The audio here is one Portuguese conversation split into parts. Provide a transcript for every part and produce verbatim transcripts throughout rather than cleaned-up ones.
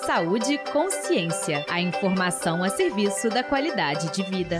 Saúde e consciência. A informação a serviço da qualidade de vida.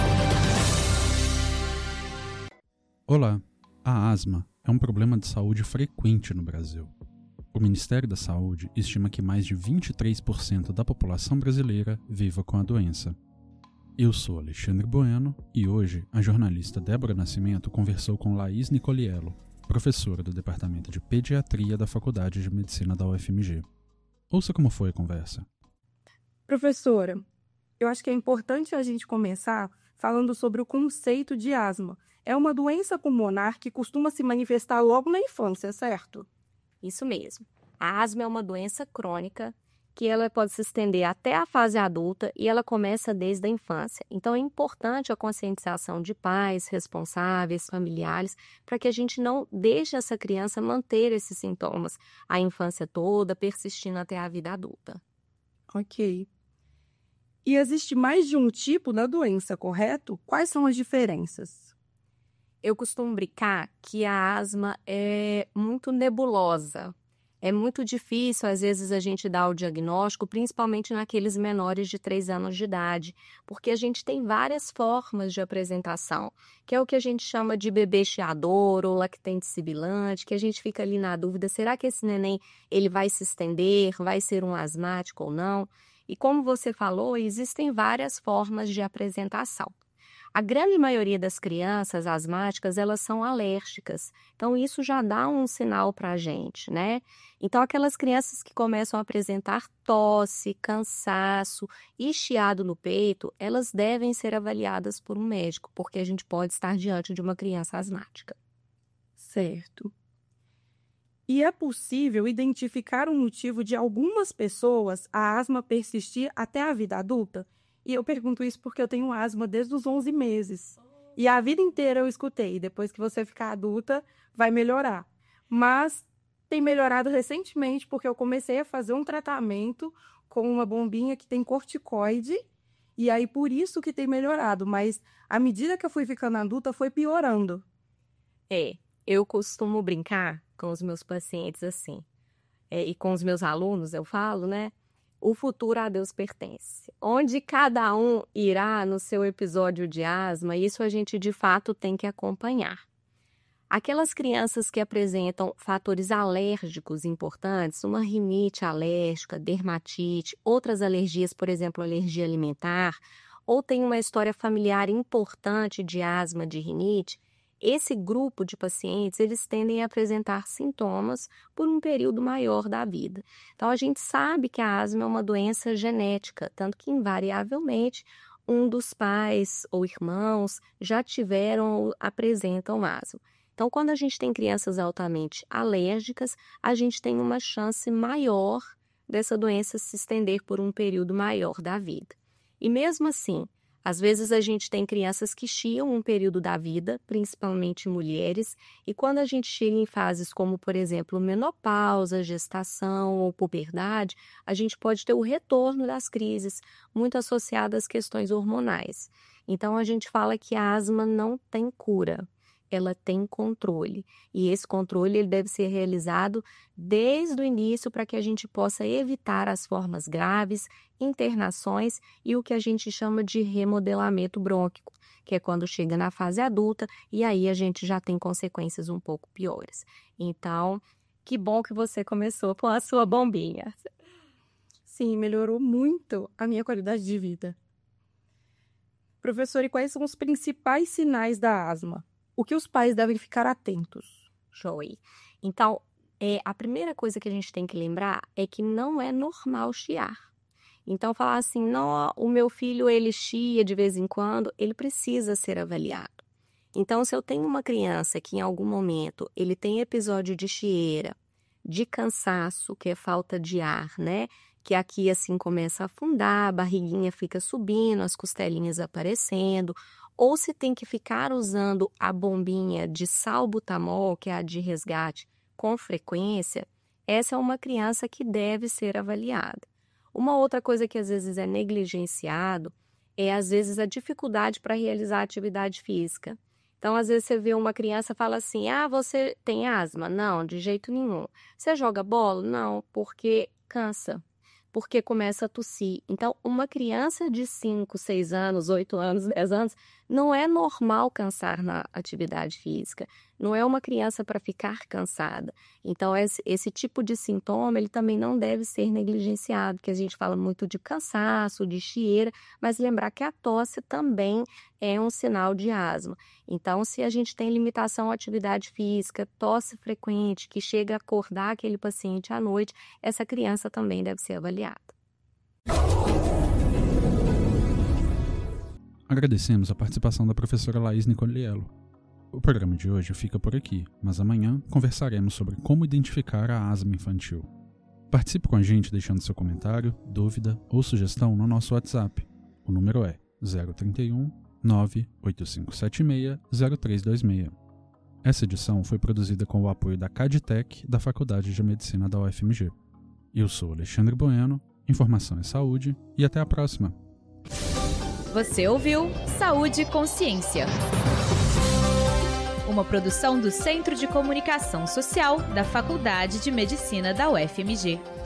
Olá, a asma é um problema de saúde frequente no Brasil. O Ministério da Saúde estima que mais de vinte e três por cento da população brasileira viva com a doença. Eu sou Alexandre Bueno e hoje a jornalista Débora Nascimento conversou com Laís Nicoliello, professora do Departamento de Pediatria da Faculdade de Medicina da U F M G. Ouça como foi a conversa. Professora, eu acho que é importante a gente começar falando sobre o conceito de asma. É uma doença pulmonar que costuma se manifestar logo na infância, certo? Isso mesmo. A asma é uma doença crônica que ela pode se estender até a fase adulta e ela começa desde a infância. Então, é importante a conscientização de pais, responsáveis, familiares, para que a gente não deixe essa criança manter esses sintomas a infância toda, persistindo até a vida adulta. Ok. E existe mais de um tipo da doença, correto? Quais são as diferenças? Eu costumo brincar que a asma é muito nebulosa. É muito difícil, às vezes, a gente dar o diagnóstico, principalmente naqueles menores de três anos de idade, porque a gente tem várias formas de apresentação, que é o que a gente chama de bebê chiador ou lactente sibilante, que a gente fica ali na dúvida, será que esse neném ele vai se estender, vai ser um asmático ou não? E como você falou, existem várias formas de apresentação. A grande maioria das crianças asmáticas, elas são alérgicas. Então, isso já dá um sinal para a gente, né? Então, aquelas crianças que começam a apresentar tosse, cansaço e chiado no peito, elas devem ser avaliadas por um médico, porque a gente pode estar diante de uma criança asmática. Certo. E é possível identificar o motivo de algumas pessoas a asma persistir até a vida adulta? E eu pergunto isso porque eu tenho asma desde os onze meses. E a vida inteira eu escutei, depois que você ficar adulta, vai melhorar. Mas tem melhorado recentemente porque eu comecei a fazer um tratamento com uma bombinha que tem corticoide, e aí por isso que tem melhorado. Mas à medida que eu fui ficando adulta, foi piorando. É, eu costumo brincar com os meus pacientes assim, é, e com os meus alunos, eu falo, né? O futuro a Deus pertence. Onde cada um irá no seu episódio de asma, isso a gente de fato tem que acompanhar. Aquelas crianças que apresentam fatores alérgicos importantes, uma rinite alérgica, dermatite, outras alergias, por exemplo, alergia alimentar, ou tem uma história familiar importante de asma, de rinite, esse grupo de pacientes, eles tendem a apresentar sintomas por um período maior da vida. Então, a gente sabe que a asma é uma doença genética, tanto que, invariavelmente, um dos pais ou irmãos já tiveram ou apresentam asma. Então, quando a gente tem crianças altamente alérgicas, a gente tem uma chance maior dessa doença se estender por um período maior da vida. E mesmo assim, às vezes a gente tem crianças que chiam um período da vida, principalmente mulheres, e quando a gente chega em fases como, por exemplo, menopausa, gestação ou puberdade, a gente pode ter o retorno das crises, muito associadas às questões hormonais. Então, a gente fala que a asma não tem cura. Ela tem controle, e esse controle ele deve ser realizado desde o início para que a gente possa evitar as formas graves, internações e o que a gente chama de remodelamento brônquico, que é quando chega na fase adulta e aí a gente já tem consequências um pouco piores. Então, que bom que você começou com a sua bombinha. Sim, melhorou muito a minha qualidade de vida. Professor, e quais são os principais sinais da asma? O que os pais devem ficar atentos? Joey. Então, é, a primeira coisa que a gente tem que lembrar é que não é normal chiar. Então, falar assim, não, o meu filho, ele chia de vez em quando, ele precisa ser avaliado. Então, se eu tenho uma criança que em algum momento ele tem episódio de chieira, de cansaço, que é falta de ar, né? Que aqui assim começa a afundar, a barriguinha fica subindo, as costelinhas aparecendo, ou se tem que ficar usando a bombinha de salbutamol, que é a de resgate, com frequência, essa é uma criança que deve ser avaliada. Uma outra coisa que às vezes é negligenciado é, às vezes, a dificuldade para realizar atividade física. Então, às vezes, você vê uma criança e fala assim, ah, você tem asma? Não, de jeito nenhum. Você joga bola? Não, porque cansa. porque começa a tossir. Então, uma criança de cinco, seis anos, oito anos, dez anos, não é normal cansar na atividade física. Não é uma criança para ficar cansada. Então, esse, esse tipo de sintoma, ele também não deve ser negligenciado, porque a gente fala muito de cansaço, de chieira, mas lembrar que a tosse também é um sinal de asma. Então, se a gente tem limitação à atividade física, tosse frequente, que chega a acordar aquele paciente à noite, essa criança também deve ser avaliada. Agradecemos a participação da professora Laís Nicoliello. O programa de hoje fica por aqui, mas amanhã conversaremos sobre como identificar a asma infantil. Participe com a gente deixando seu comentário, dúvida ou sugestão no nosso WhatsApp. O número é zero trinta e um, nove oito cinco sete seis, zero três dois seis. Essa edição foi produzida com o apoio da Caditec da Faculdade de Medicina da U F M G. Eu sou Alexandre Bueno, informação é saúde e até a próxima. Você ouviu Saúde e Consciência, uma produção do Centro de Comunicação Social da Faculdade de Medicina da U F M G.